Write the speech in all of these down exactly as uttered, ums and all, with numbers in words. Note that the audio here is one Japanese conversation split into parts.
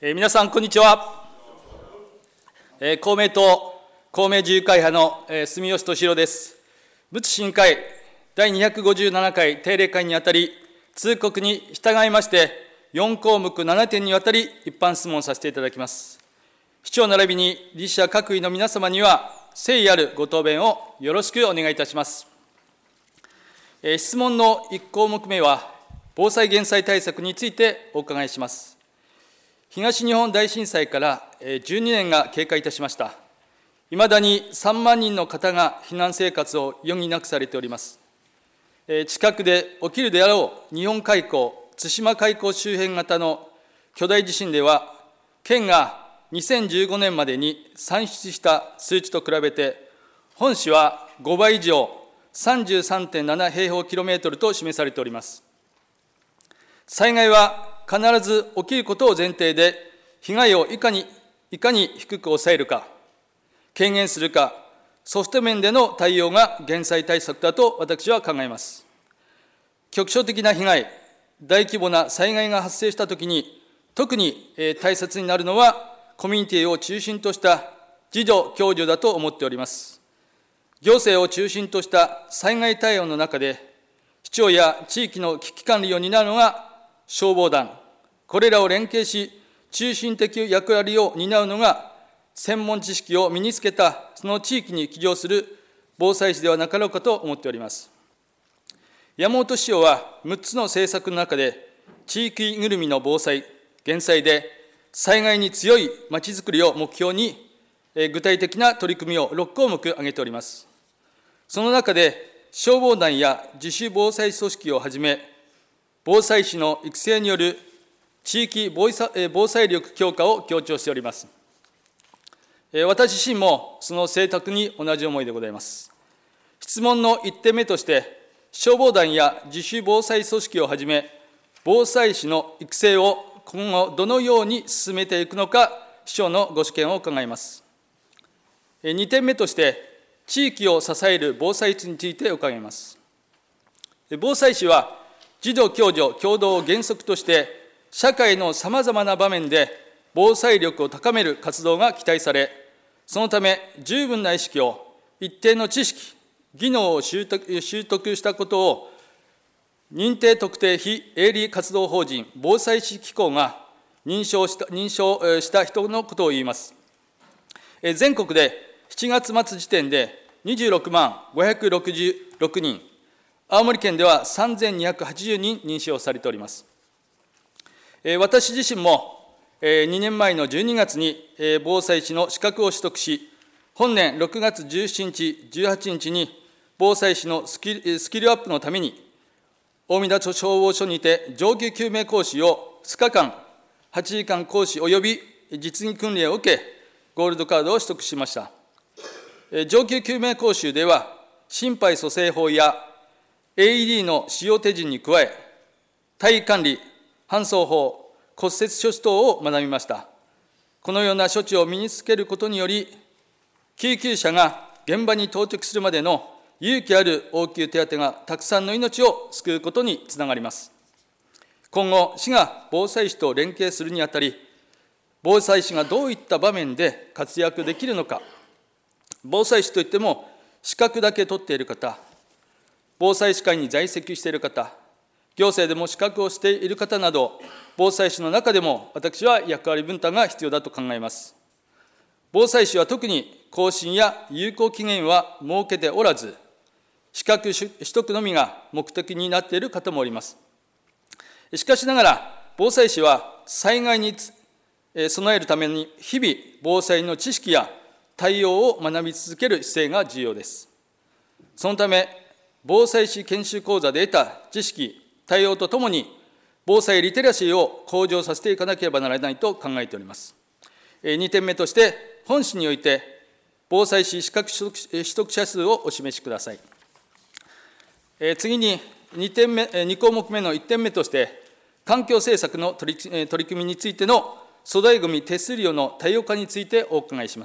えー、皆さんこんにちは、えー、公明党公明自由会派の、えー、住吉敏郎です。仏審会だいにひゃくごじゅうななかい定例会にあたり、通告に従いましてよんこうむくななてんにわたり一般質問させていただきます。市長並びに理事者各位の皆様には誠意あるご答弁をよろしくお願いいたします。えー、質問のいちこうむくめは防災減災対策についてお伺いします。東日本大震災からじゅうにねんが経過いたしました。いまだにさんまんにんの方が避難生活を余儀なくされております。近くで起きるであろう日本海溝、対馬海溝周辺型の巨大地震では、県がにせんじゅうごねんまでに算出した数値と比べて、本市はごばい以上、さんじゅうさんてんななへいほうキロメートルと示されております。災害は必ず起きることを前提で、被害をいかに、いかに低く抑えるか、軽減するか、ソフト面での対応が減災対策だと私は考えます。局所的な被害、大規模な災害が発生したときに、特に大切になるのは、コミュニティを中心とした自助・共助だと思っております。行政を中心とした災害対応の中で、市長や地域の危機管理を担うのが消防団、これらを連携し、中心的役割を担うのが、専門知識を身につけたその地域に帰属する防災士ではなかろうかと思っております。山本市長はむっつの政策の中で、地域ぐるみの防災・減災で、災害に強いまちづくりを目標に、具体的な取り組みをろっこうむく挙げております。その中で、消防団や自主防災組織をはじめ、防災士の育成による地域防災力強化を強調しております。私自身もその政策に同じ思いでございます。質問のいってんめとして、消防団や自主防災組織をはじめ、防災士の育成を今後どのように進めていくのか、市長のご所見を伺います。にてんめとして、地域を支える防災について伺います。防災士は、自助・共助・協働を原則として、社会のさまざまな場面で防災力を高める活動が期待され、そのため十分な意識を、一定の知識、技能を習得、習得したことを、認定特定非営利活動法人防災士機構が認証した、認証した人のことを言います。全国でしちがつまつ時点でにじゅうろくまんごひゃくろくじゅうろくにん、青森県ではさんぜんにひゃくはちじゅうにん認証されております。私自身もにねんまえのじゅうにがつに防災士の資格を取得し、本年ろくがつじゅうしちにち、じゅうはちにちに防災士のスキル、スキルアップのために、大湊消防署にて上級救命講師をふつかかん、はちじかん講師及び実技訓練を受け、ゴールドカードを取得しました。上級救命講習では、心肺蘇生法や エーイーディー の使用手順に加え、体位管理、搬送法、骨折処置等を学びました。このような処置を身につけることにより、救急車が現場に到着するまでの勇気ある応急手当てがたくさんの命を救うことにつながります。今後、市が防災士と連携するにあたり、防災士がどういった場面で活躍できるのか、防災士といっても資格だけ取っている方、防災士会に在籍している方、行政でも資格をしている方など、防災士の中でも私は役割分担が必要だと考えます。防災士は特に更新や有効期限は設けておらず、資格取得のみが目的になっている方もおります。しかしながら、防災士は災害に備えるために日々防災の知識や対応を学び続ける姿勢が重要です。そのため、防災士研修講座で得た知識、対応とともに、防災リテラシーを向上させていかなければならないと考えております。にてんめとして、本市において、防災士資格取得者数をお示しください。次ににてんめ、にこうむくめのいってんめとして、環境政策の取り取り組みについての粗大ごみ手数料の多様化についてお伺いします。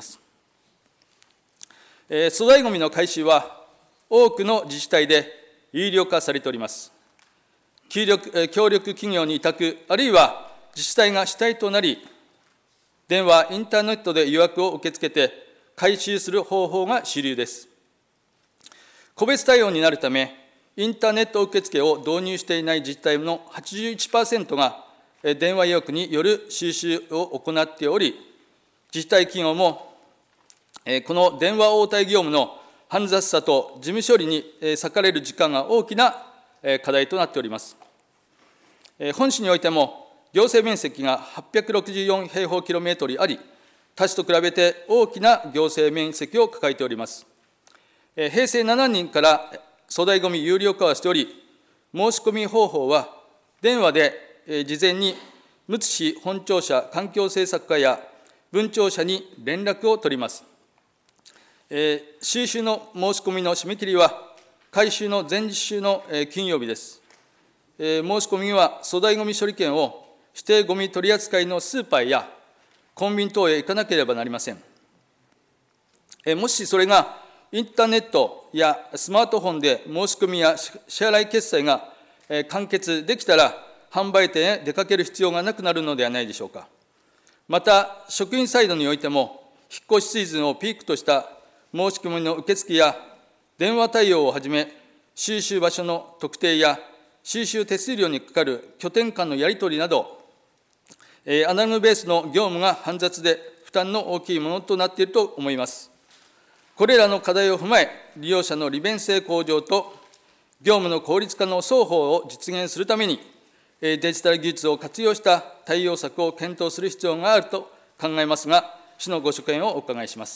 粗大ごみの回収は、多くの自治体で有料化されております。協力、協力企業に委託、あるいは自治体が主体となり、 電話、インターネットで予約を受け付けて回収する方法が主流です。個別対応になるため、インターネット受付を導入していない自治体の はちじゅういちパーセント が電話予約による収集を行っており、自治体企業もこの電話応対業務の煩雑さと事務処理に割かれる時間が大きな課題となっております。本市においても、行政面積がはっぴゃくろくじゅうよん平方キロメートルあり、他市と比べて大きな行政面積を抱えております。平成ななねんから粗大ごみ有料化はしており、申し込み方法は電話で事前にむつ市本庁舎環境政策課や分庁舎に連絡を取ります。収集の申し込みの締め切りは回収の前日週の金曜日です。申し込みは粗大ごみ処理券を指定ごみ取扱いのスーパーやコンビニ等へ行かなければなりません。もしそれがインターネットやスマートフォンで申し込みや支払い決済が完結できたら、販売店へ出かける必要がなくなるのではないでしょうか。また、職員サイドにおいても、引っ越しシーズンをピークとした申し込みの受付や電話対応をはじめ、収集場所の特定や収集手数料にかかる拠点間のやり取りなど、アナログベースの業務が煩雑で負担の大きいものとなっていると思います。これらの課題を踏まえ、利用者の利便性向上と業務の効率化の双方を実現するために、デジタル技術を活用した対応策を検討する必要があると考えますが、市のご所見をお伺いします。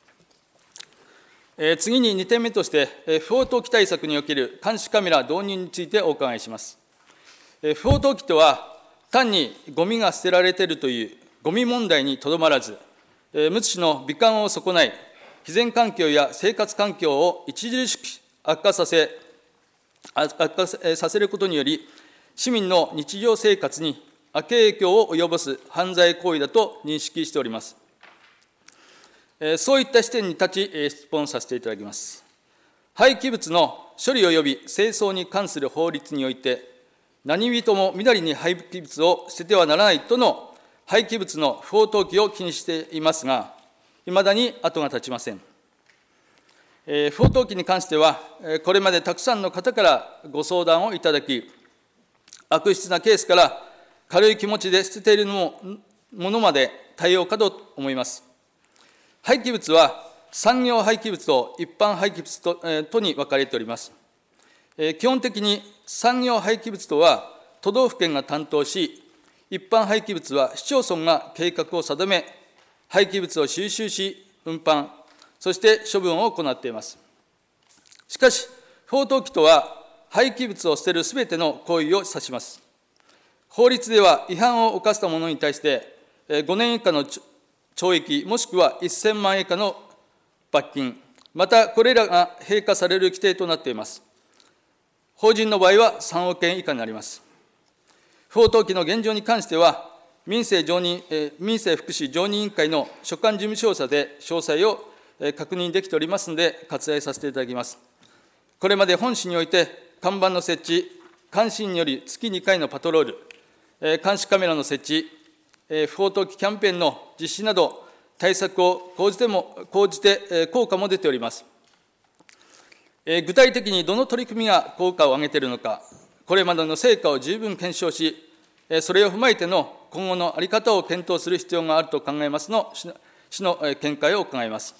次ににてんめとして、不法投棄対策における監視カメラ導入についてお伺いします。不法投棄とは、単にゴミが捨てられているというゴミ問題にとどまらず、むつ市の美観を損ない自然環境や生活環境を著しく悪化させ、悪化させることにより、市民の日常生活に悪影響を及ぼす犯罪行為だと認識しております。そういった視点に立ち、質問させていただきます。廃棄物の処理及び清掃に関する法律において、何人もみだりに廃棄物を捨ててはならないとの廃棄物の不法投棄を禁止していますが、いまだに後が絶ちません。不法投棄に関しては、これまでたくさんの方からご相談をいただき、悪質なケースから軽い気持ちで捨てているものまで対応かと思います。廃棄物は産業廃棄物と一般廃棄物 と, とに分かれております。基本的に産業廃棄物とは都道府県が担当し、一般廃棄物は市町村が計画を定め、廃棄物を収集し、運搬、そして処分を行っています。しかし、不法投棄とは廃棄物を捨てるすべての行為を指します。法律では違反を犯した者に対してごねん以下の懲役もしくはせんまんえん以下の罰金、またこれらが併科される規定となっています。法人の場合はさんおくえん以下になります。不法投棄の現状に関しては、民政常任、え民政福祉常任委員会の所管事務調査で詳細を確認できておりますので、割愛させていただきます。これまで本市において、看板の設置、監視員により月にかいのパトロール、監視カメラの設置、不法投棄キャンペーンの実施など、対策を講じても、講じて効果も出ております。具体的にどの取り組みが効果を上げているのか、これまでの成果を十分検証し、それを踏まえての今後の在り方を検討する必要があると考えますの、市の見解を伺います。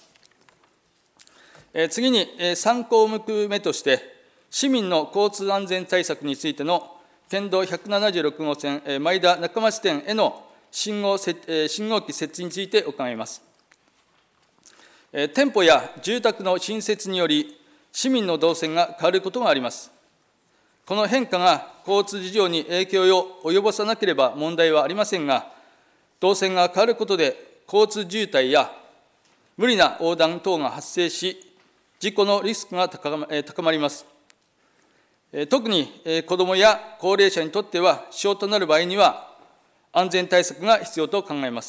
次にさん項目目として、市民の交通安全対策についての県道ひゃくななじゅうろくごうせん前田中町店への信号信号機設置について伺います。店舗や住宅の新設により、市民の動線が変わることがあります。この変化が交通事情に影響を及ぼさなければ問題はありませんが、動線が変わることで交通渋滞や無理な横断等が発生し、事故のリスクが高まります。特に子どもや高齢者にとっては支障となる場合には、安全対策が必要と考えます。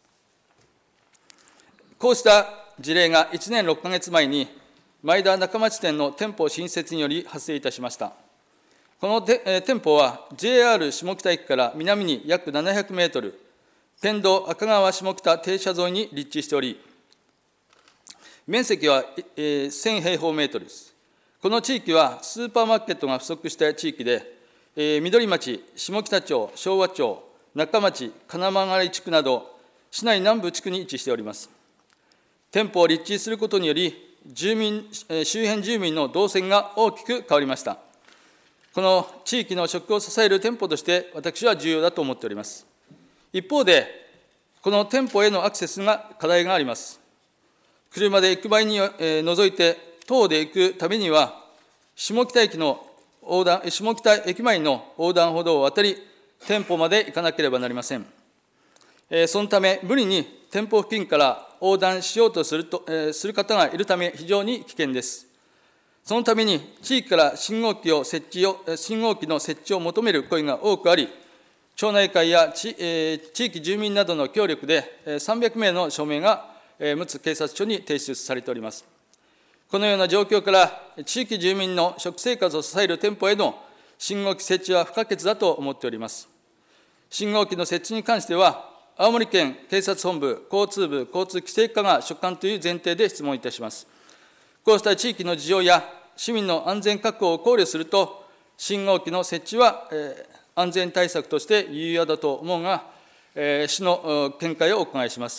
こうした事例がいちねんろっかげつまえに、前田中町店の店舗新設により発生いたしました。この店舗は ジェイアール 下北駅から南に約ななひゃくメートル、 県道赤川下北停車沿いに立地しており、面積はせん平方メートルです。この地域はスーパーマーケットが不足した地域で、緑町、下北町、昭和町、中町、金曲地区など、市内南部地区に位置しております。店舗を立地することにより、住民周辺住民の動線が大きく変わりました。この地域の食を支える店舗として、私は重要だと思っております。一方で、この店舗へのアクセスが課題があります。車で行く場合に除いて、徒歩で行くためには、下北駅の横断、下北駅前の横断歩道を渡り、店舗まで行かなければなりません。そのため、無理に店舗付近から横断しようとすると、する方がいるため、非常に危険です。そのために、地域から信号機を設置を、信号機の設置を求める声が多くあり、町内会や地域住民などの協力で、さんびゃくめいの署名がむつ警察署に提出されております。このような状況から、地域住民の食生活を支える店舗への信号機設置は不可欠だと思っております。信号機の設置に関しては、青森県警察本部、交通部、交通規制課が所管という前提で質問いたします。こうした地域の事情や市民の安全確保を考慮すると、信号機の設置は、えー、安全対策として有用だと思うが、えー、市の見解をお伺いします。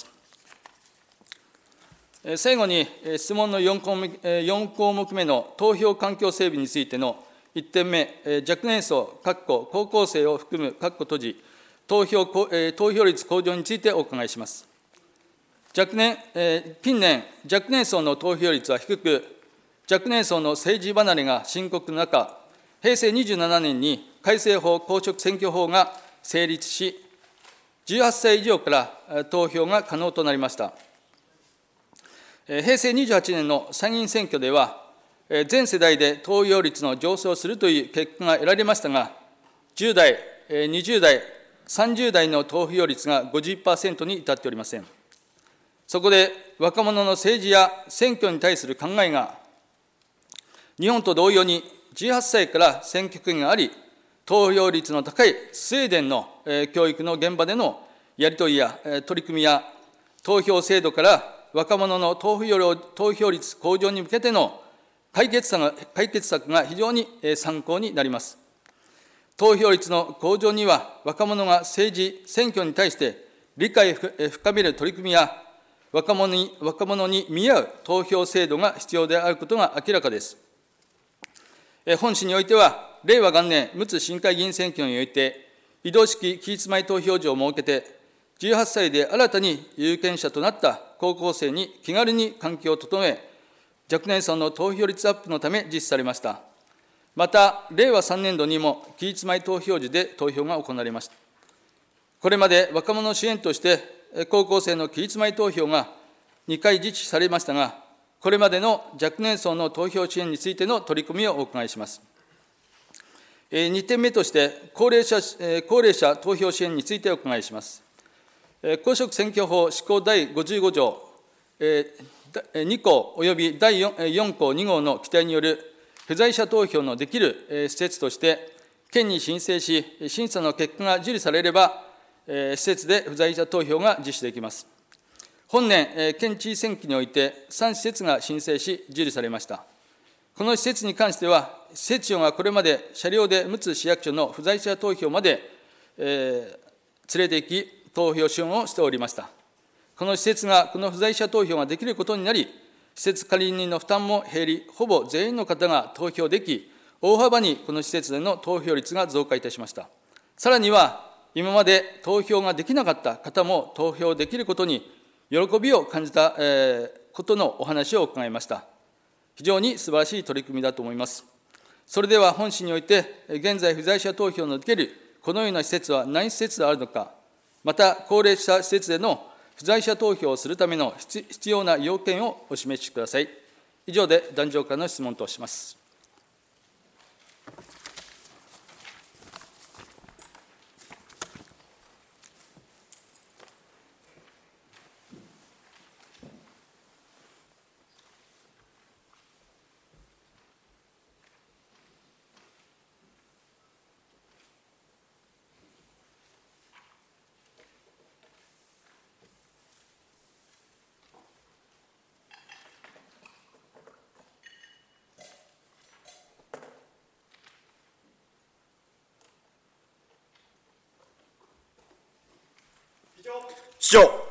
最後に、質問のよん項目、よん項目目の投票環境整備についてのいってんめ、若年層、高校生を含む閉じ、投票、投票率向上についてお伺いします。若年、近年、若年層の投票率は低く、若年層の政治離れが深刻な中、へいせいにじゅうななねんに改正法公職選挙法が成立し、じゅうはっさい以上から投票が可能となりました。へいせいにじゅうはちねんの参議院選挙では、全世代で投票率の上昇するという結果が得られましたが、じゅう代、にじゅう代、さんじゅう代の投票率が ごじゅっパーセント に至っておりません。そこで若者の政治や選挙に対する考えが、日本と同様にじゅうはっさいから選挙権があり、投票率の高いスウェーデンの教育の現場でのやり取りや取り組みや、投票制度から若者の投票投票率向上に向けての解決策が、解決策が非常に参考になります。投票率の向上には、若者が政治、選挙に対して理解を深める取り組みや、若者に若者に見合う投票制度が必要であることが明らかです。本市においては、れいわ元年、むつ市議会議員選挙において、移動式期日前投票所を設けて、じゅうはっさいで新たに有権者となった高校生に気軽に環境を整え、若年層の投票率アップのため実施されました。また、れいわさんねんどにも期日前投票時で投票が行われました。これまで若者支援として、高校生の期日前投票がにかい実施されましたが、これまでの若年層の投票支援についての取り組みをお伺いします。にてんめとして、高齢者、高齢者投票支援についてお伺いします。公職選挙法施行だいごじゅうご条に項およびだいよん項に号の規定による不在者投票のできる施設として、県に申請し、審査の結果が受理されれば、施設で不在者投票が実施できます。本年、県知事選挙においてさん施設が申請し、受理されました。この施設に関しては、施設長がこれまで車両でむつ市役所の不在者投票まで、えー、連れて行き、投票支援をしておりました。この施設がこの不在者投票ができることになり、施設管理人の負担も減り、ほぼ全員の方が投票でき、大幅にこの施設での投票率が増加いたしました。さらには、今まで投票ができなかった方も投票できることに喜びを感じたことのお話を伺いました。非常に素晴らしい取り組みだと思います。それでは本市において、現在不在者投票のできるこのような施設は何施設であるのか、また高齢者施設での不在者投票をするための必要な要件をお示しください。以上で壇上からの質問とします。 市長。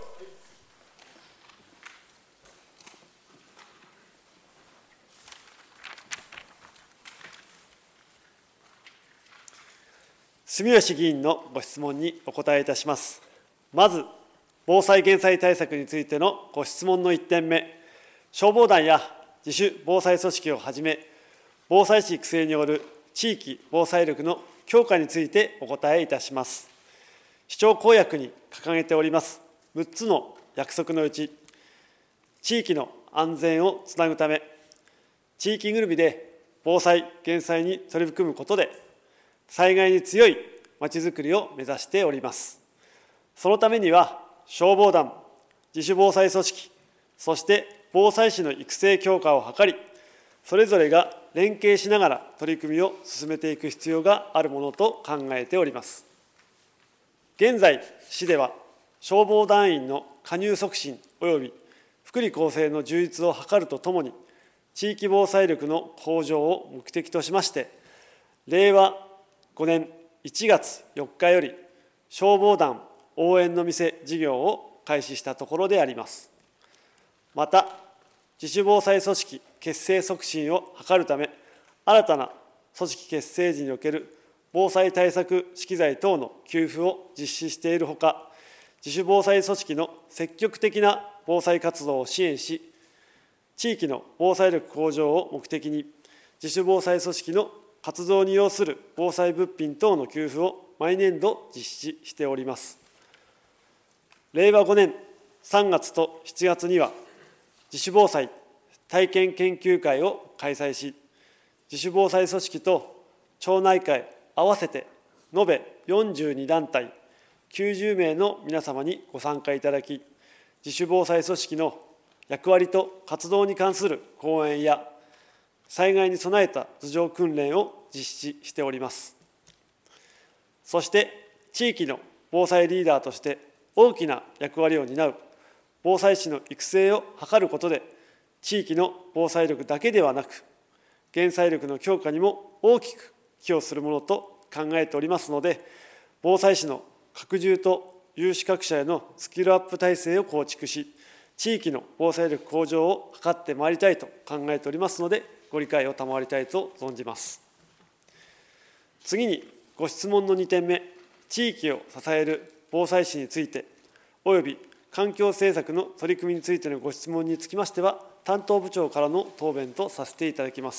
住吉議員のご質問にお答えいたします。まず、防災・減災対策についてのご質問のいってんめ、消防団や自主防災組織をはじめ、防災士育成による地域防災力の強化についてお答えいたします。市長公約に掲げておりますむっつの約束のうち、地域の安全をつなぐため、地域ぐるみで防災・減災に取り組むことで、災害に強いまちづくりを目指しております。そのためには、消防団、自主防災組織、そして防災士の育成強化を図り、それぞれが連携しながら取り組みを進めていく必要があるものと考えております。現在、市では消防団員の加入促進及び福利厚生の充実を図るとともに、地域防災力の向上を目的としまして、れいわごねんいちがつよっかより消防団応援の店事業を開始したところであります。また、自主防災組織結成促進を図るため、新たな組織結成時における防災対策資機材等の給付を実施しているほか、自主防災組織の積極的な防災活動を支援し、地域の防災力向上を目的に、自主防災組織の活動に要する防災物品等の給付を毎年度実施しております。れいわごねんさんがつとしちがつには、自主防災体験研究会を開催し、自主防災組織と町内会合わせて延べよんじゅうにだんたいきゅうじゅうめいの皆様にご参加いただき、自主防災組織の役割と活動に関する講演や、災害に備えた図上訓練を実施しております。そして、地域の防災リーダーとして大きな役割を担う防災士の育成を図ることで、地域の防災力だけではなく、減災力の強化にも大きく寄与するものと考えておりますので、防災士の拡充と有資格者へのスキルアップ体制を構築し、地域の防災力向上を図ってまいりたいと考えておりますので、ご理解を賜りたいと存じます。次に、ご質問のにてんめ、地域を支える防災士について、および環境政策の取り組みについてのご質問につきましては、担当部長からの答弁とさせていただきます。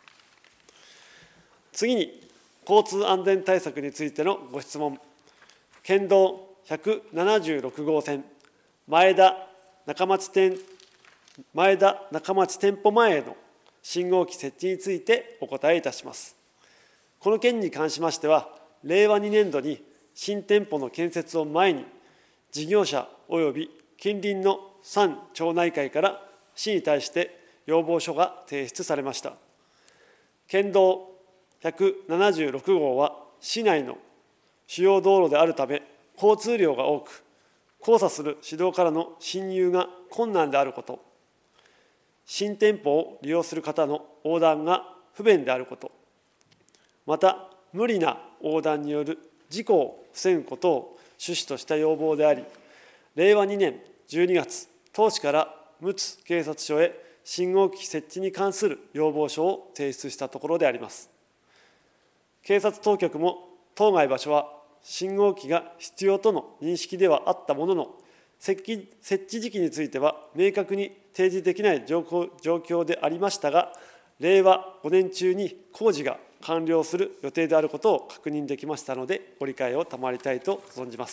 次に、交通安全対策についてのご質問、県道ひゃくななじゅうろくごうせん、前田中町店前田中町店舗前への信号機設置についてお答えいたします。この件に関しましては、れいわにねんどに新店舗の建設を前に、事業者及び近隣のさん町内会から市に対して要望書が提出されました。県道ひゃくななじゅうろくごうは市内の主要道路であるため、交通量が多く、交差する市道からの進入が困難であること、新店舗を利用する方の横断が不便であること、また無理な横断による事故を防ぐことを趣旨とした要望であり、れいわにねんじゅうにがつ、当市からむつ警察署へ信号機設置に関する要望書を提出したところであります。警察当局も当該場所は信号機が必要との認識ではあったものの、設置時期については明確に提示できない状況でありましたが、れいわごねん中に工事が完了する予定であることを確認できましたので、ご理解を賜りたいと存じます。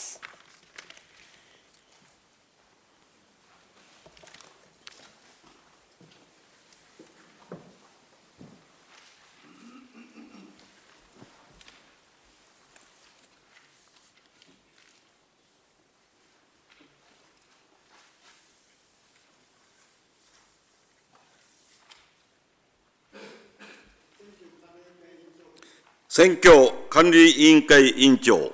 選挙管理委員会委員長。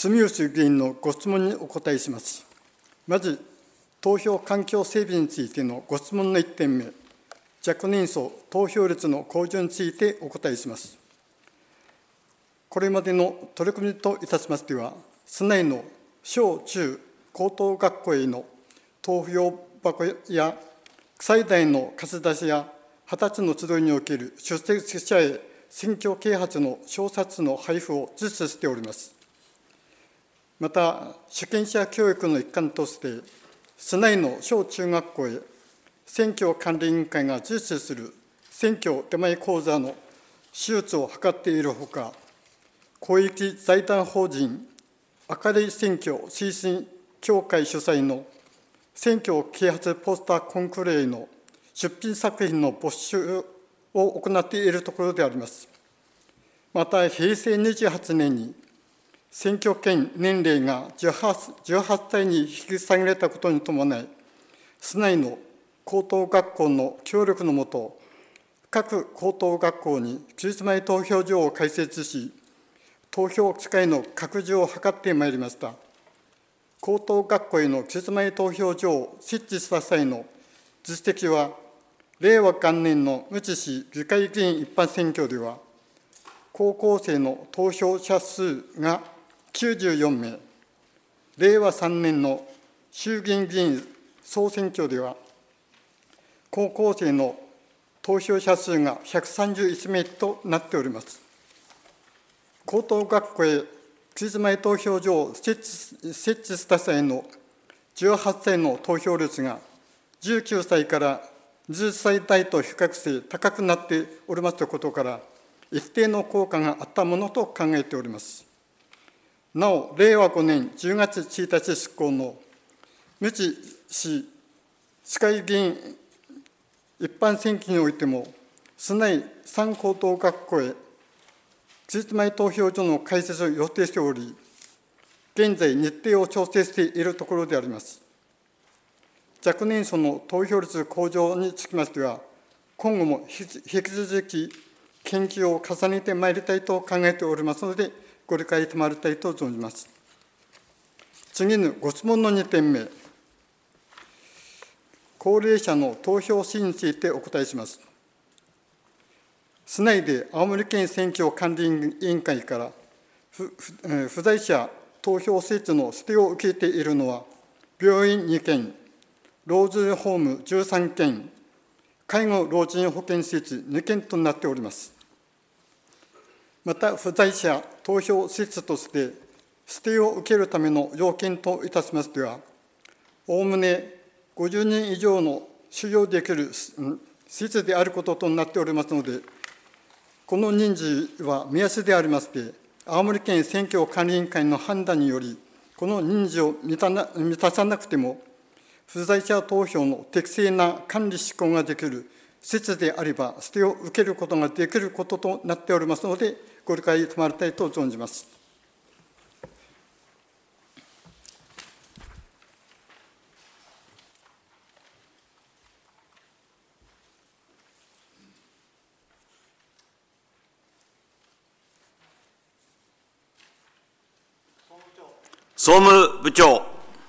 住吉議員のご質問にお答えします。まず、投票環境整備についてのご質問のいってんめ、若年層投票率の向上についてお答えします。これまでの取り組みといたしましては、市内の小中高等学校への投票箱や最大の貸し出しや二十歳の集いにおける出席者へ選挙啓発の小冊の配布を実施しております。また、主権者教育の一環として、市内の小中学校へ選挙管理委員会が実施する選挙手前講座の周知を図っているほか、公益財団法人明るい選挙推進協会主催の選挙啓発ポスターコンクールへの出品作品の募集を行っているところであります。また、へいせいにじゅうはちねんに選挙権年齢がじゅうはっさいに引き下げられたことに伴い、市内の高等学校の協力のもと、各高等学校に期日前投票所を開設し、投票機会の拡充を図ってまいりました。高等学校への期日前投票所を設置した際の実績は、れいわ元年のむつ市議会議員一般選挙では、高校生の投票者数がきゅうじゅうよんめい、れいわさんねんの衆議院議員総選挙では、高校生の投票者数がひゃくさんじゅういちめいとなっております。高等学校へ期日前投票所を設置、設置した際のじゅうはっさいの投票率がじゅうきゅうさいからじゅっさい代と比較して高くなっておりますことから、一定の効果があったものと考えております。なお、れいわごねんじゅうがつついたち施行のむつ市市会議員一般選挙においても、市内さん高等学校へ期日前投票所の開設を予定しており、現在日程を調整しているところであります。若年層の投票率向上につきましては、今後も引き続き研究を重ねてまいりたいと考えておりますので、ご理解賜りたいと存じます。次のご質問のにてんめ、高齢者の投票支援についてお答えします。市内で青森県選挙管理委員会から不、不在者投票施設の指定を受けているのは、病院にけん、老人ホームじゅうさんけん、介護老人保健施設にけんとなっております。また、不在者投票施設として指定を受けるための要件といたしましては、おおむねごじゅうにん以上の収容できる施設であることとなっておりますので、この人数は目安でありまして、青森県選挙管理委員会の判断により、この人数を満たな、満たさなくても、不在者投票の適正な管理施行ができる施設であれば、指定を受けることができることとなっておりますので、ご理解賜りたいと存じます。 総務部長。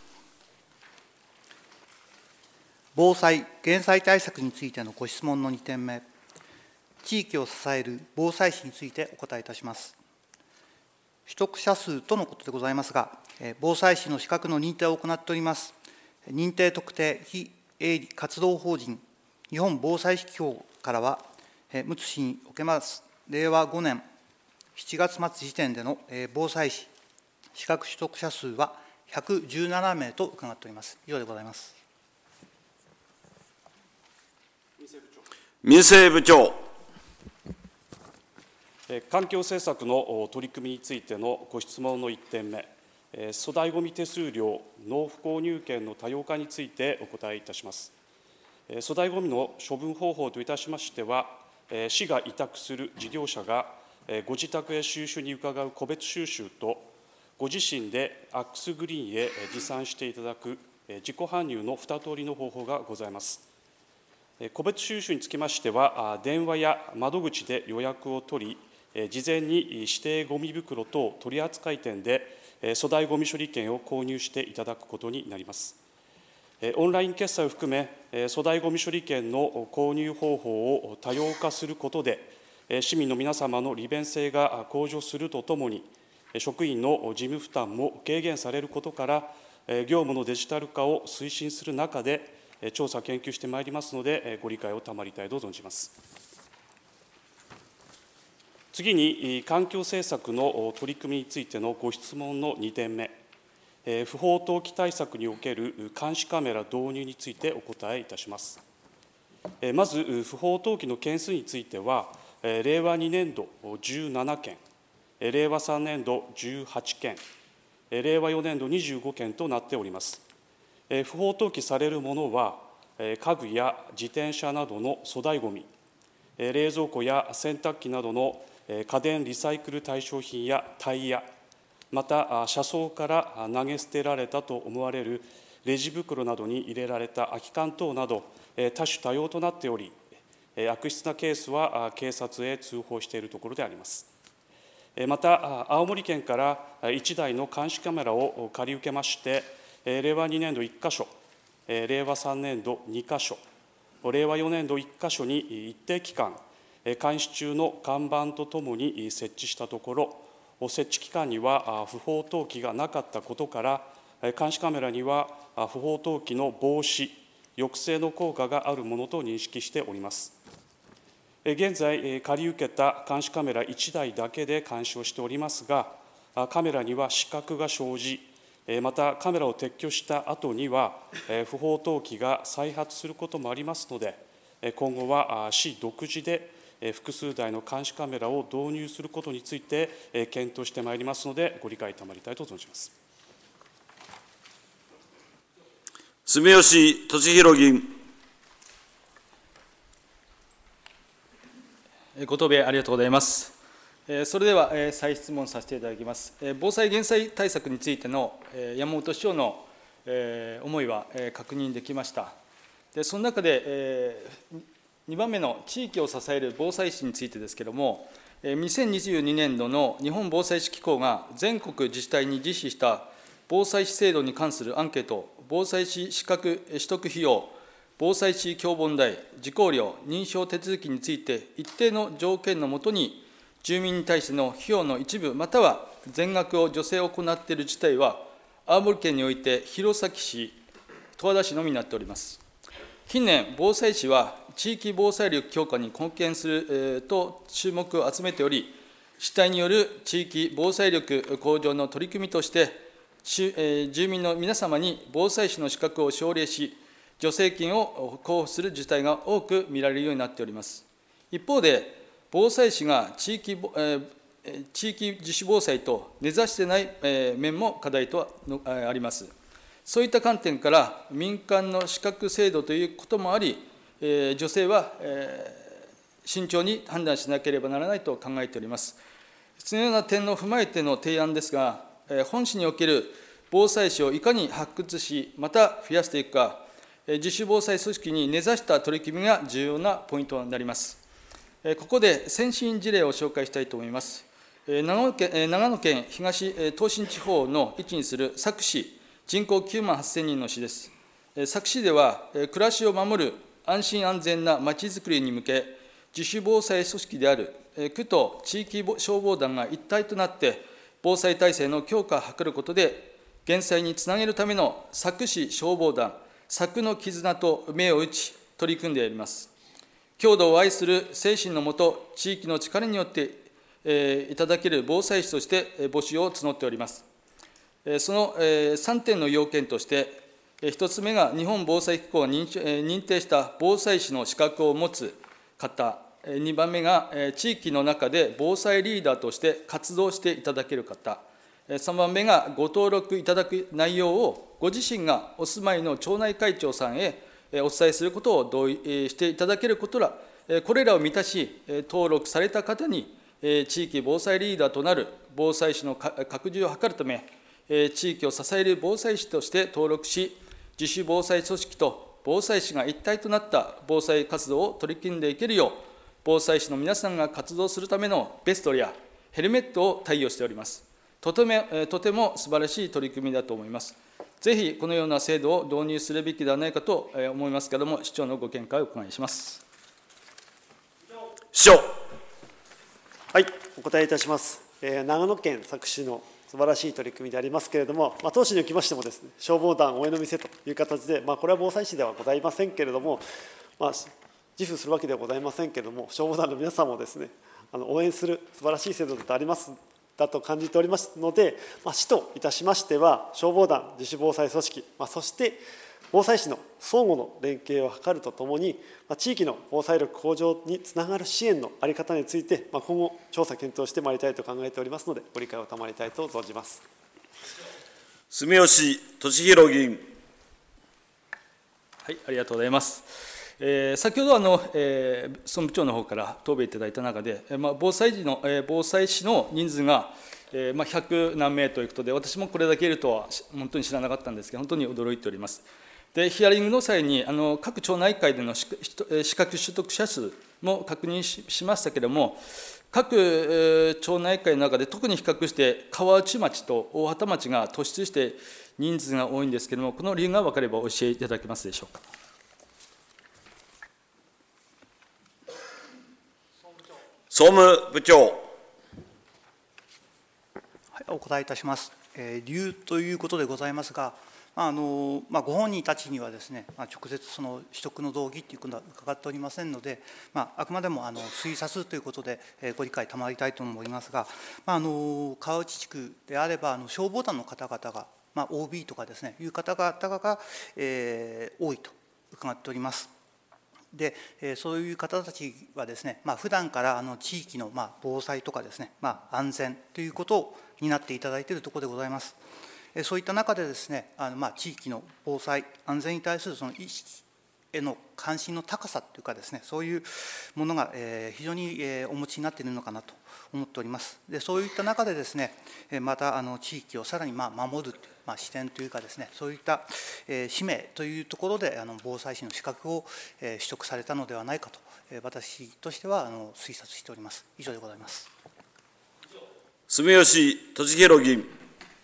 防災・減災対策についてのご質問のにてんめ、地域を支える防災士についてお答えいたします。取得者数とのことでございますが、防災士の資格の認定を行っております、認定特定非営利活動法人日本防災士機構からは、むつ市におけますれいわごねんしちがつまつ時点での防災士資格取得者数はひゃくじゅうななめいと伺っております。以上でございます。 民政部長。 環境政策の取り組みについてのご質問のいってんめ、粗大ごみ手数料納付購入権の多様化についてお答えいたします。粗大ごみの処分方法といたしましては、市が委託する事業者がご自宅へ収集に伺う個別収集と、ご自身でアックスグリーンへ持参していただく自己搬入のに通りの方法がございます。個別収集につきましては、電話や窓口で予約を取り、事前に指定ごみ袋等取扱店で粗大ごみ処理券を購入していただくことになります。オンライン決済を含め、粗大ごみ処理券の購入方法を多様化することで、市民の皆様の利便性が向上するとともに、職員の事務負担も軽減されることから、業務のデジタル化を推進する中で、調査・研究してまいりますので、ご理解を賜りたいと存じます。次に、環境政策の取り組みについてのご質問のにてんめ、不法投棄対策における監視カメラ導入についてお答えいたします。まず、不法投棄の件数については、れいわにねんどじゅうななけん、れいわさんねんどじゅうはちけん、れいわよねんどにじゅうごけんとなっております。不法投棄されるものは、家具や自転車などの粗大ごみ、冷蔵庫や洗濯機などの家電リサイクル対象品やタイヤ、また車窓から投げ捨てられたと思われるレジ袋などに入れられた空き缶等など、多種多様となっており、悪質なケースは警察へ通報しているところであります。また、青森県からいちだいの監視カメラを借り受けまして、れいわにねんどいっかしょ、れいわさんねんどにかしょ、れいわよねんどいっかしょに一定期間、監視中の看板とともに設置したところ、設置期間には不法投棄がなかったことから、監視カメラには不法投棄の防止、抑制の効果があるものと認識しております。現在、借り受けた監視カメラいちだいだけで監視をしておりますが、カメラには死角が生じ、またカメラを撤去した後には、不法投棄が再発することもありますので、今後は市独自で複数台の監視カメラを導入することについて検討してまいりますので、ご理解賜りたいと存じます。 住吉敏弘議員。 ご答弁ありがとうございます。それでは再質問させていただきます。防災・減災対策についての山本市長の思いは確認できました。でその中でにばんめの地域を支える防災士についてですけれども、にせんにじゅうにねんどの日本防災士機構が全国自治体に実施した防災士制度に関するアンケート、防災士資格取得費用、防災士共本代、受講料、認証手続きについて、一定の条件のもとに、住民に対しての費用の一部、または全額を助成を行っている自治体は、青森県において弘前市、十和田市のみになっております。近年、防災士は地域防災力強化に貢献する、えー、と注目を集めており、自治体による地域防災力向上の取り組みとして、えー、住民の皆様に防災士の資格を奨励し、助成金を交付する自治体が多く見られるようになっております。一方で、防災士が地域、えー、地域自主防災と根ざしてない、えー、面も課題とのあります。そういった観点から、民間の資格制度ということもあり、えー、助成は、えー、慎重に判断しなければならないと考えております。そのような点を踏まえての提案ですが、えー、本市における防災士をいかに発掘し、また増やしていくか、自主防災組織に根ざした取り組みが重要なポイントになります。ここで先進事例を紹介したいと思います。長野県、長野県東東信地方の位置にする佐久市、人口きゅうまんはっせんにんの市です。佐久市では、暮らしを守る安心安全なまちづくりに向け、自主防災組織である区と地域消防団が一体となって、防災体制の強化を図ることで、減災につなげるための佐久市消防団、佐久の絆と銘を打ち、取り組んでおります。郷土を愛する精神のもと、地域の力によって、えー、いただける防災士として募集を募っております。その、えー、さんてんの要件として、ひとつめが日本防災機構が 認, 認定した防災士の資格を持つ方、にばんめが地域の中で防災リーダーとして活動していただける方、さんばんめがご登録いただく内容をご自身がお住まいの町内会長さんへお伝えすることを同意していただけることら、これらを満たし、登録された方に地域防災リーダーとなる防災士の拡充を図るため、地域を支える防災士として登録し、自主防災組織と防災士が一体となった防災活動を取り組んでいけるよう、防災士の皆さんが活動するためのベストやヘルメットを貸与しております。 とても、とても素晴らしい取り組みだと思います。ぜひこのような制度を導入するべきではないかと思いますけれども、市長のご見解をお伺いします。 市長。 はい、お答えいたします。えー、長野県佐久市の素晴らしい取り組みでありますけれども、まあ、当市におきましてもですね、消防団応援の店という形で、まあ、これは防災士ではございませんけれども、まあ、自負するわけではございませんけれども、消防団の皆さんもですね、あの応援する素晴らしい制度でありますだと感じておりますので、まあ、市といたしましては、消防団、自主防災組織、まあ、そして防災士の相互の連携を図るとともに、まあ、地域の防災力向上につながる支援の在り方について、まあ、今後、調査検討してまいりたいと考えておりますので、ご理解を賜りたいと存じます。 住吉敏弘議員。 はい、ありがとうございます。えー、先ほどあの、えー、総務長の方から答弁いただいた中で、えーまあ、防災時の、えー、防災士の人数が、えーまあ、ひゃくなんめいということで、私もこれだけいるとは本当に知らなかったんですが、本当に驚いております。で、ヒアリングの際に、あの各町内会での資格取得者数も確認 し, しましたけれども、各、えー、町内会の中で特に比較して、川内町と大畑町が突出して人数が多いんですけれども、この理由が分かれば教えていただけますでしょうか。 総務部長。 はい、お答えいたします。えー、理由ということでございますが、あのまあ、ご本人たちにはですね、まあ、直接その取得の動機ということは伺っておりませんので、まあ、あくまでもあの推察ということで、えー、ご理解賜りたいと思いますが、まあ、あの川内地区であればあの消防団の方々が、まあ、オービー とかですねいう方々が、えー、多いと伺っております。で、そういう方たちはですね、まあ、普段からあの地域のまあ防災とかですね、まあ、安全ということを担っていただいているところでございます。そういった中でですね、あのまあ地域の防災安全に対するその意識への関心の高さというかですね、そういうものが非常にお持ちになっているのかなと思っております。で、そういった中でですね、またあの地域をさらにまあ守るという、まあ、視点というかですね、そういった使命というところであの防災士の資格を取得されたのではないかと、私としてはあの推察しております。以上でございます。 住吉敏弘議員。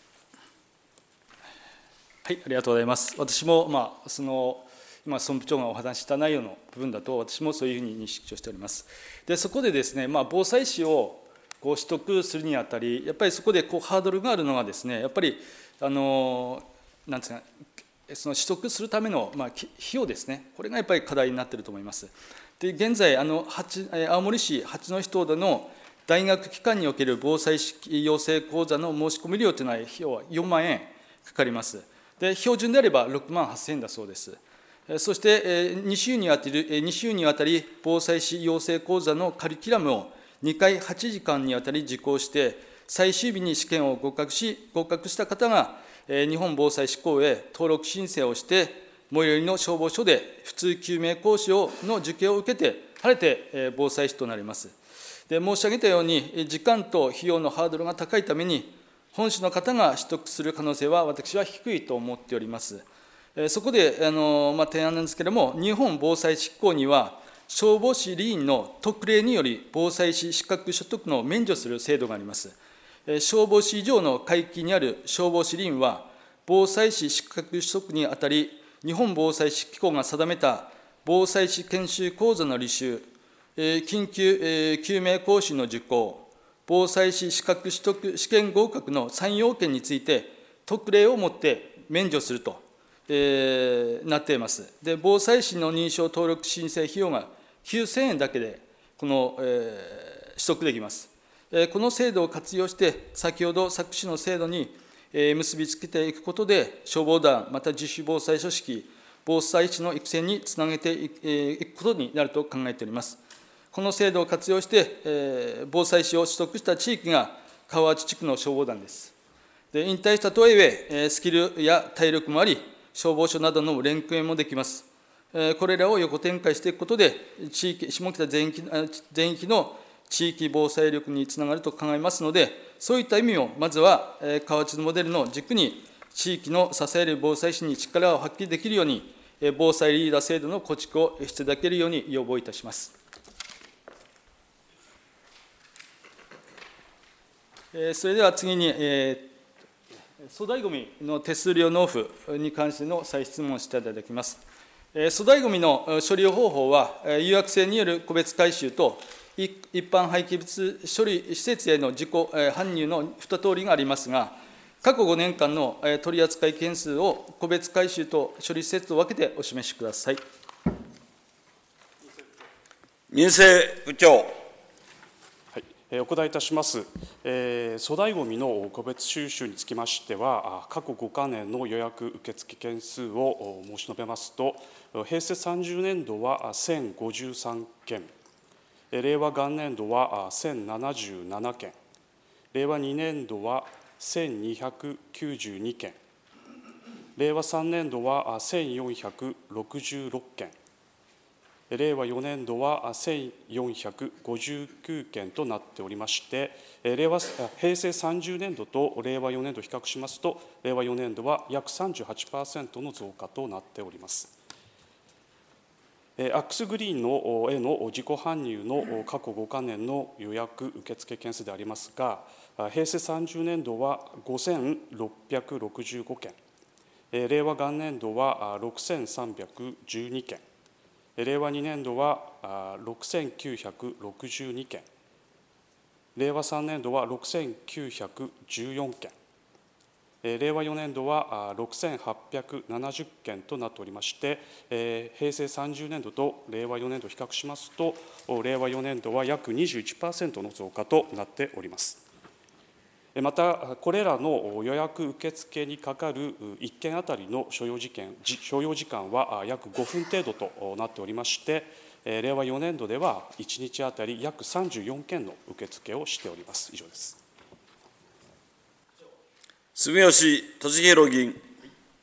はい、ありがとうございます。私も、まあ、その今、総務長がお話しした内容の部分だと、私もそういうふうに認識をしております。で、そこでですね、まあ、防災士をこう取得するにあたり、やっぱりそこでこうハードルがあるのがですね、やっぱり、あのなんですか、その取得するための、まあ、費用ですね、これがやっぱり課題になっていると思います。で、現在、あの青森市八戸東田の大学機関における防災養成講座の申し込み料というのは、費用はよんまんえんかかります。で、標準であればろくまんはっせんえんだそうです。そしてに週にわたり、に週にわたり防災士養成講座のカリキュラムをにかいはちじかんにわたり受講して、最終日に試験を合格し、合格した方が日本防災士校へ登録申請をして、最寄りの消防署で普通救命講師をの受験を受けて、晴れて防災士となります。で、申し上げたように、時間と費用のハードルが高いために、本市の方が取得する可能性は私は低いと思っております。そこであの、まあ、提案なんですけれども、日本防災士機構には、消防士理員の特例により防災士資格取得の免除する制度があります。消防士以上の階級にある消防士理員は、防災士資格取得にあたり、日本防災士機構が定めた防災士研修講座の履修、緊急救命講習の受講、防災士資格取得試験合格のさん要件について、特例をもって免除すると、えー、なっています。で、防災士の認証登録申請費用がきゅうせんえんだけでこの、えー、取得できます。えー、この制度を活用して、先ほど佐久市の制度に、えー、結びつけていくことで、消防団、また自主防災組織、防災士の育成につなげていくことになると考えております。この制度を活用して、えー、防災士を取得した地域が川内地区の消防団です。で、引退したとはいえ、スキルや体力もあり、消防署などの連携もできます。これらを横展開していくことで、地域下北全域全域の地域防災力につながると考えますので、そういった意味をまずは川内モデルの軸に、地域の支える防災士に力を発揮できるように、防災リーダー制度の構築をしていただけるように要望いたします。 えーそれでは次に、えー、粗大ごみの手数料納付に関しての再質問をしていただきます。えー粗大ごみの処理方法は、えー誘惑性による個別回収と、一般廃棄物処理施設への自己搬入の二通りがありますが、過去ごねんかんの取扱件数を個別回収と処理施設と分けてお示しください。 民政部長。 はい、お答えいたします。えー、粗大ごみの個別収集につきましては、過去ごかねんの予約受付件数を申し述べますと、へいせいさんじゅうねんどはせんごじゅうさんけん、令和元年度はせんななじゅうななけん、令和にねんどはせんにひゃくきゅうじゅうにけん、令和さんねんどはせんよんひゃくろくじゅうろっけん、令和よねんどはせんよんひゃくごじゅうきゅうけんとなっておりまして、令和平成さんじゅうねんどと令和よねんど比較しますと、令和よねんどは約 さんじゅうはちパーセント の増加となっております。アックスグリーンのへの自己搬入の過去ごかねんの予約受付件数でありますが、平成さんじゅうねんどはごせんろっぴゃくろくじゅうごけん、令和元年度はろくせんさんびゃくじゅうにけん、令和にねんどはろくせんきゅうひゃくろくじゅうにけん、令和さんねんどはろくせんきゅうひゃくじゅうよんけん、令和よねんどはろくせんはっぴゃくななじゅっけんとなっておりまして、平成さんじゅうねんどと令和よねんど比較しますと、令和よねんどは約 にじゅういちパーセント の増加となっております。また、これらの予約受付にかかるいっけんあたりの所要時間、所要時間は約ごふん程度となっておりまして、令和よねんどではいちにちあたり約さんじゅうよんけんの受付をしております。以上です。 住吉敏弘議員。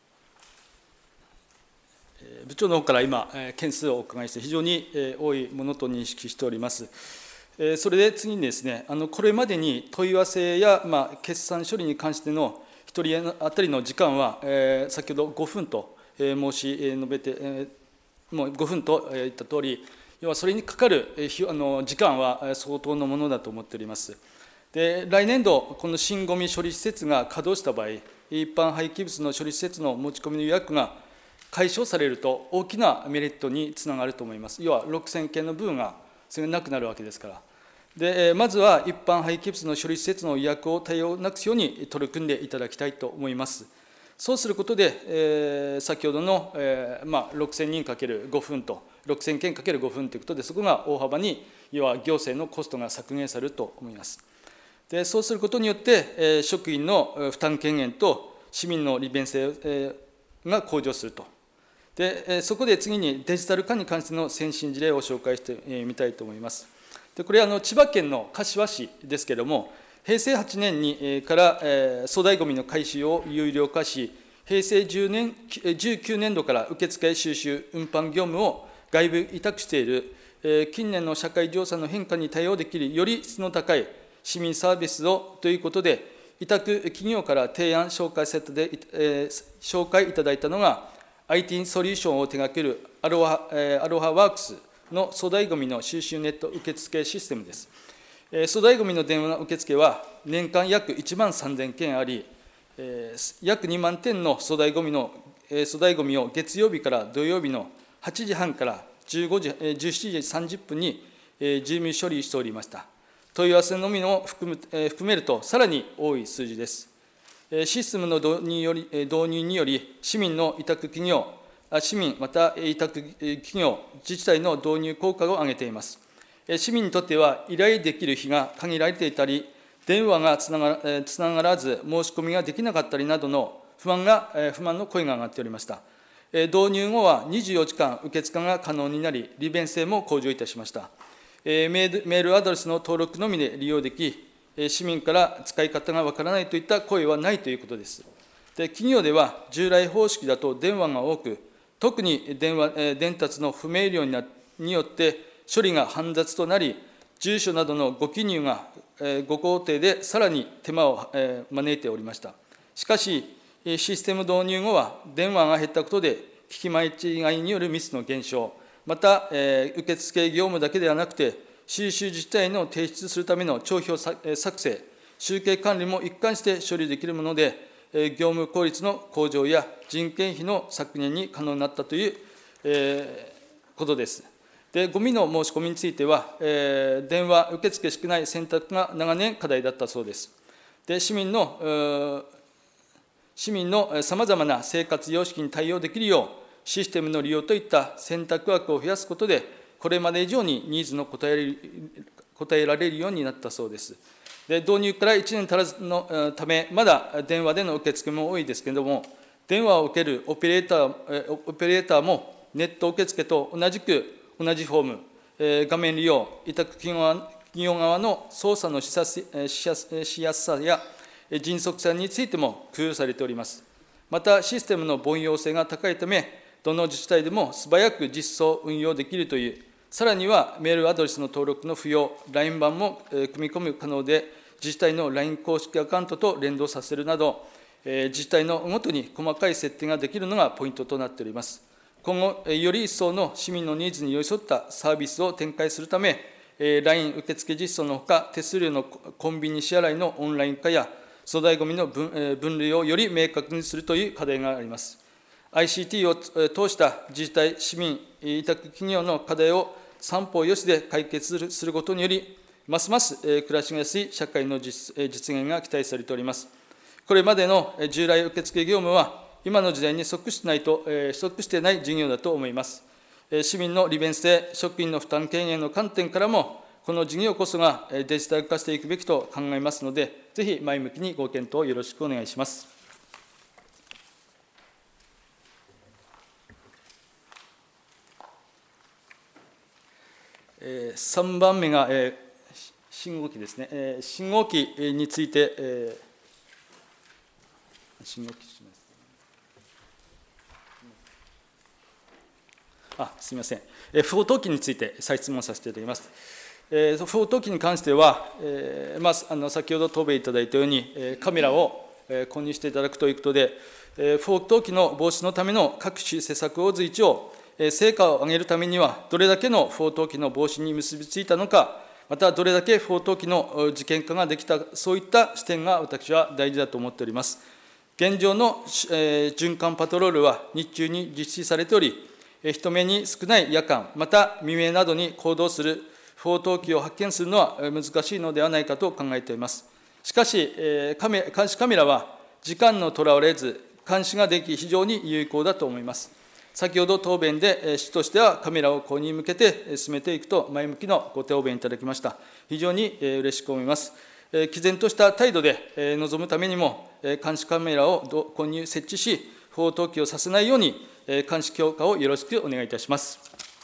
部長の方から今、件数をお伺いして、非常に多いものと認識しております。それで次にですね、あのこれまでに問い合わせや、まあ、決算処理に関してのひとり当たりの時間は、えー、先ほどごふんと申し述べて、えー、もうごふんと言ったとおり、要はそれにかかるあの時間は相当のものだと思っております。で来年度、この新ごみ処理施設が稼働した場合、一般廃棄物の処理施設の持ち込みの予約が解消されると、大きなメリットにつながると思います。要はろくせんけんの分がそれがなくなるわけですから。でまずは一般廃棄物の処理施設の予約を対応なくすように取り組んでいただきたいと思います。そうすることで、えー、先ほどの、えーまあ、ろくせんにんかけるごふんと、ろくせんけんかけるごふんということで、そこが大幅に、要は行政のコストが削減されると思います。でそうすることによって、えー、職員の負担軽減と市民の利便性、えー、が向上すると。で、えー、そこで次にデジタル化に関しての先進事例を紹介してみ、えー、たいと思います。でこれはあの千葉県の柏市ですけれども、へいせいはちねんに、えー、から、えー、粗大ごみの回収を有料化し、へいせいじゅうねん、じゅうきゅうねんどから受付収集運搬業務を外部委託している、えー、近年の社会情勢の変化に対応できるより質の高い市民サービスをということで、委託企業から提案紹介セットで、えー、紹介いただいたのが アイティー ソリューションを手掛けるアロハ、えー、アロハワークスの粗大ごみの収集ネット受付システムです。えー、粗大ごみの電話受付は年間約いちまんさんぜんけんあり、えー、約にまんてんの粗大ごみの、えー、粗大ごみを月曜日から土曜日のはちじはんからじゅうごじ、えー、じゅうしちじさんじゅっぷんに、えー、事務処理しておりました。問い合わせのみを含む、えー、含めるとさらに多い数字です。えー、システムの導入により、導入により市民の委託企業、市民また委託企業、自治体の導入効果を上げています。市民にとっては依頼できる日が限られていたり、電話がつながら、つながらず申し込みができなかったりなどの不満が、不満の声が上がっておりました。導入後はにじゅうよじかん受付が可能になり、利便性も向上いたしました。メールアドレスの登録のみで利用でき、市民から使い方がわからないといった声はないということです。で企業では従来方式だと電話が多く、特に電話伝達の不明瞭によって処理が煩雑となり、住所などのご記入がご工程でさらに手間を招いておりました。しかし、システム導入後は電話が減ったことで、聞き間違いによるミスの減少、また、受付業務だけではなくて、収集自治体の提出するための帳票作成、 集計管理も一貫して処理できるもので、業務効率の向上や人件費の削減に可能になったという、えー、ことです。で、ゴミの申し込みについては、えー、電話受付しない選択が長年課題だったそうです。で、市民の、市民のさまざまな生活様式に対応できるよう、システムの利用といった選択枠を増やすことで、これまで以上にニーズの応え応えられるようになったそうです。で、導入からいちねん足らずのため、まだ電話での受付も多いですけれども、電話を受けるオペレーター、オペレーターもネット受付と同じく同じフォーム、えー、画面利用、委託企業側の操作のしやすさや迅速さについても工夫されております。また、システムの凡庸性が高いため、どの自治体でも素早く実装、運用できるという、さらにはメールアドレスの登録の不要、ライン 版も組み込む可能で、自治体の ライン 公式アカウントと連動させるなど、自治体のごとに細かい設定ができるのがポイントとなっております。今後、より一層の市民のニーズに寄り添ったサービスを展開するため、ライン 受付実装のほか、手数料のコンビニ支払いのオンライン化や、粗大ごみの分類をより明確にするという課題があります。アイシーティー を通した自治体、市民、委託企業の課題を三方よしで解決することにより、ますます暮らしが安い社会の実現が期待されております。これまでの従来受付業務は、今の時代に即してないと、即してない事業だと思います。市民の利便性、職員の負担軽減の観点からも、この事業こそがデジタル化していくべきと考えますので、ぜひ前向きにご検討よろしくお願いします。さんばんめが信号機ですね。信号機について、信号機します。あ、すみません。不法投棄について再質問させていただきます。不法投棄に関しては、まあ、あの先ほど答弁いただいたように、カメラを購入していただくということで、不法投棄の防止のための各種施策を随一成果を上げるためには、どれだけの不法投棄の防止に結びついたのか、またどれだけ不法投棄の事件化ができた、そういった視点が私は大事だと思っております。現状の循環パトロールは日中に実施されており、人目に少ない夜間、また未明などに行動する不法投棄を発見するのは難しいのではないかと考えております。しかし、監視カメラは時間のとらわれず、監視ができ、非常に有効だと思います。先ほど答弁で、市としてはカメラを購入に向けて進めていくと前向きのご答弁いただきました。非常に嬉しく思います。毅然とした態度で臨むためにも、監視カメラを購入、設置し、不法投棄をさせないように、監視強化をよろしくお願いいたします。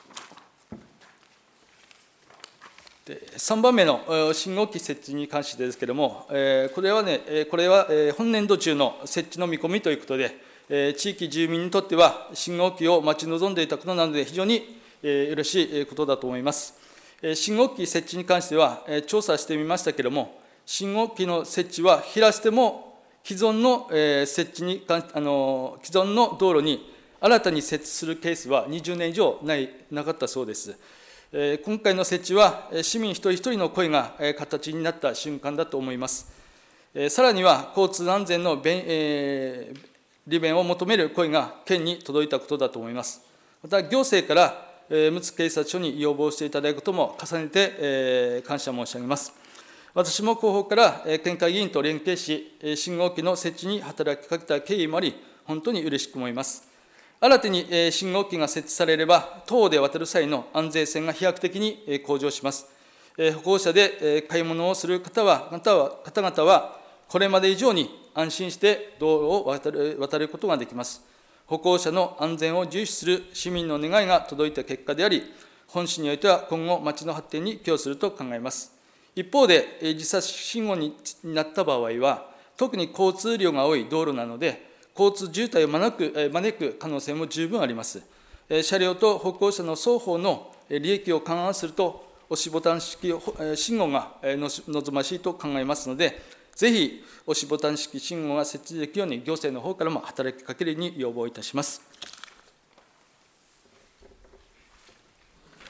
さんばんめの信号機設置に関してですけれども、これはね、これは本年度中の設置の見込みということで、地域住民にとっては信号機を待ち望んでいたことなので、非常に嬉しいことだと思います。信号機設置に関しては、調査してみましたけれども、信号機の設置は減らしても、既存の設置に関あの既存の道路に新たに設置するケースはにじゅうねん以上ないなかったそうです。今回の設置は、市民一人一人の声が形になった瞬間だと思います。さらには、交通安全の便、えー、利便を求める声が県に届いたことだと思います。また、行政から、えー、むつ警察署に要望していただくことも重ねて、えー、感謝申し上げます。私も広報から、えー、県会議員と連携し、信号機の設置に働きかけた経緯もあり、本当に嬉しく思います。新たに信号機が設置されれば、徒歩で渡る際の安全性が飛躍的に向上します。歩行者で買い物をする方は、方々は、これまで以上に安心して道路を渡る、渡ることができます。歩行者の安全を重視する市民の願いが届いた結果であり、本市においては今後、町の発展に寄与すると考えます。一方で、自殺信号になった場合は、特に交通量が多い道路なので、交通渋滞を招く招く可能性も十分あります。車両と歩行者の双方の利益を勘案すると、押しボタン式信号が望ましいと考えますので、ぜひ押しボタン式信号が設置できるように、行政の方からも働きかけるように要望いたします。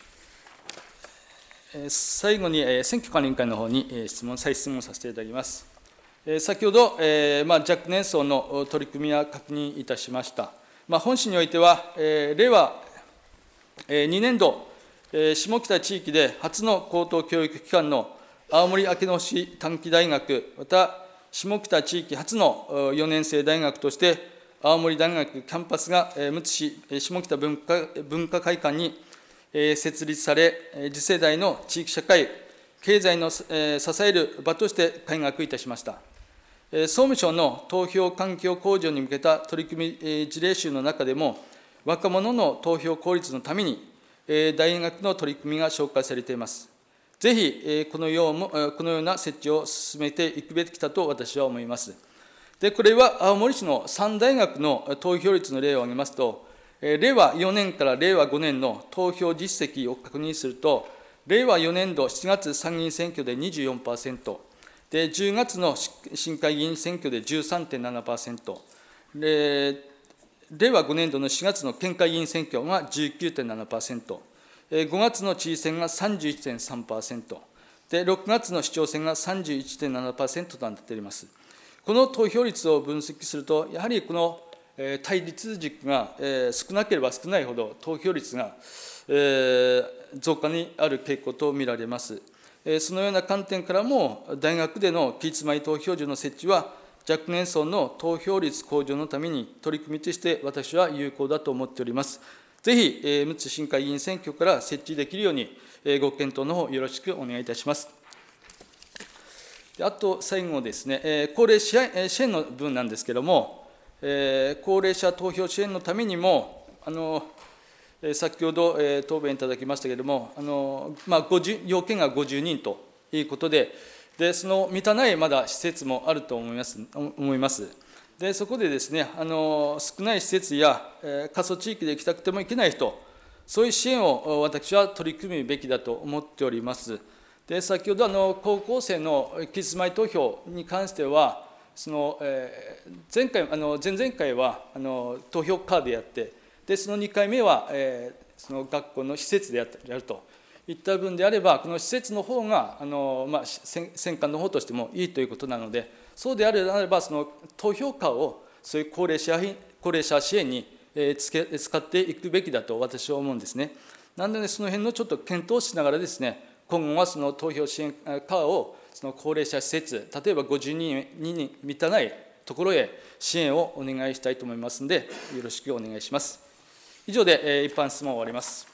最後に選挙管理委員会の方に質問、再質問させていただきます。 先ほど、えーまあ、若年層の取り組みは確認いたしました。まあ、本市においては、えー、令和にねん度、えー、下北地域で初の高等教育機関の青森明野市短期大学、また下北地域初のよねん生大学として、青森大学キャンパスがむつ市下北文化文化会館に設立され、次世代の地域社会、経済の支える場として開学いたしました。総務省の投票環境向上に向けた取り組み事例集の中でも、若者の投票効率のために、大学の取り組みが紹介されています。ぜひ、このようもこのような設置を進めていくべきだと私は思います。で、これは青森市のさん大学の投票率の例を挙げますと、令和よねんから令和ごねんの投票実績を確認すると、令和よねん度しちがつ参議院選挙で にじゅうよんパーセント、でじゅうがつの市議会議員選挙で じゅうさんてんななパーセント、で令和ごねん度のしがつの県会議員選挙が じゅうきゅうてんななパーセント、ごがつの知事選が さんじゅういってんさんパーセント、でろくがつの市長選が さんじゅういってんななパーセント となっております。この投票率を分析すると、やはりこの対立軸が少なければ少ないほど、投票率が増加にある傾向と見られます。そのような観点からも、大学での期日前投票所の設置は、若年層の投票率向上のために取り組みとして私は有効だと思っております。ぜひ、むつ市議会議員選挙から設置できるように、ご検討のほうよろしくお願いいたします。あと最後ですね、高齢者支援の分なんですけれども、高齢者投票支援のためにも、あの先ほど答弁いただきましたけれども、あの、まあ、ごじゅう要件がごじゅうにんということで、でその満たないまだ施設もあると思います。思いますでそこでですね、あの少ない施設や、えー、過疎地域で行きたくても行けない人、そういう支援を私は取り組むべきだと思っております。で先ほどあの高校生の期日前投票に関しては、その、えー、前回あの前々回はあの投票カードでやって、でそのにかいめは、えー、その学校の施設でやるといった分であれば、この施設の方があの、まあ、選管の方としてもいいということなので、そうであれば、その投票カーをそういう高齢者高齢者支援につけ使っていくべきだと私は思うんですね。なので、その辺のちょっと検討しながらですね、今後はその投票支援カーをその高齢者施設、例えばごじゅうににん満たないところへ支援をお願いしたいと思いますので、よろしくお願いします。以上で一般質問を終わります。